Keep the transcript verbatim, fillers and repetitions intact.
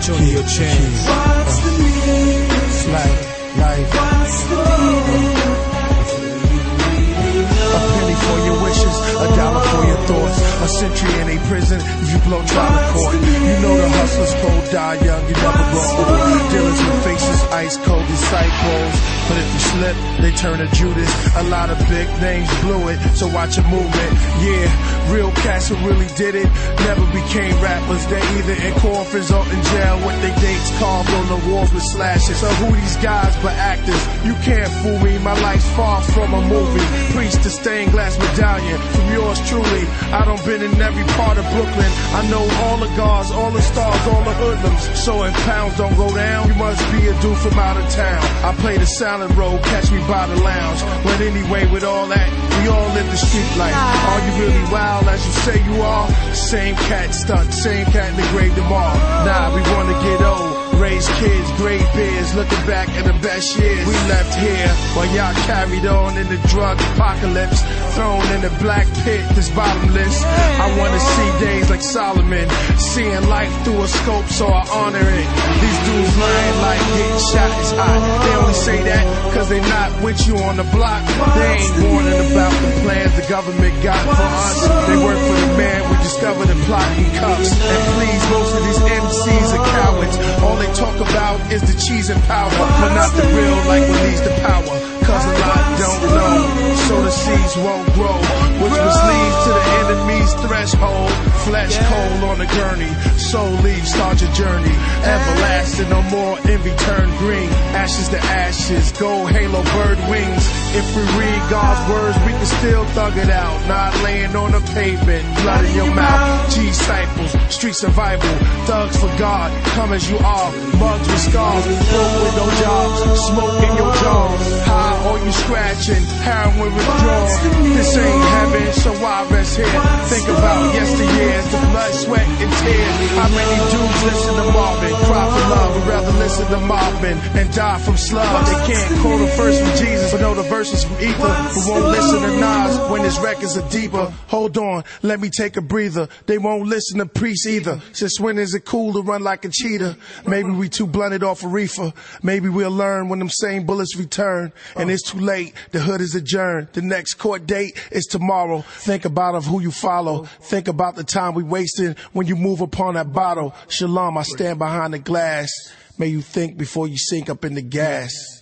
Junior James. What's the meaning? It's life, life. What's the meaning? A penny for your wishes, a dollar for your thoughts. A century in a prison if you blow trial in court. You know the hustlers cold, die young, you never grow old. Dealers with faces ice cold disciples. But if you slip, they turn to Judas. A lot of big names blew it, so watch your movement. Yeah, real cats who really did it never became rappers. They either in coffins or in jail with their dates carved on the walls with slashes. So who these guys but actors? You can't fool me, my life's far from a movie. Preach the stained glass medallion from yours truly. I done been in every part of Brooklyn. I know all the guards, all the stars, all the hoodlums. So if pounds don't go down, you must be a dude from out of town. I play the silent road, catch me by the lounge. But anyway, with all that, we all live the street life. Are you really wild as you say you are? Same cat stunt, same cat in the grave tomorrow. Nah, we wanna get old, raise kids, gray beards, looking back at the best years we left here while y'all carried on in the drug apocalypse, thrown in the black pit that's bottomless. I wanna see days like Solomon, seeing life through a scope, so I honor it. These dudes lying like getting shot is hot. They only say that cause they not with you on the block. They ain't warning about the plans the government got for us. They work for the man we discovered in plotting cuffs. And please, most of these M Cs are cowards. All they talk about is the cheese and powder, but not the real like what leads to power. Cause a lot don't know, so the seeds won't grow, which was leads to the enemy's threshold. Flesh cold on the gurney, soul leave, start your journey. Everlasting, no more envy, turn green. Ashes to ashes, gold halo, bird wings. If we read God's words, we can still thug it out. Not laying on the pavement, blood in your mouth. G-cycles, street survival, thugs for God, come as you are. Mugs with scars, broke with no jobs, smoke in your jaws. High or you scratching, heroin withdrawal. This ain't heaven, so why rest here? Think about yesteryears, the blood, sweat, and tears. How many dudes listen to Marvin, cry for love, would rather listen to Marvin and die from slug. They can't quote a verse from Jesus, but know the verses from Ether. Who won't listen to Nas when his records are deeper. Hold on, let me take a breather. They won't listen to priests either. Since when is it cool to run like a cheetah? Maybe we too blunted off a reefer. Maybe we'll learn when them same bullets return. And it's too late, the hood is adjourned. The next court date is tomorrow. Think about of who you follow. Think about the time we wasted when you move upon that bottle. Shalom, I stand behind the glass. May you think before you sink up in the gas.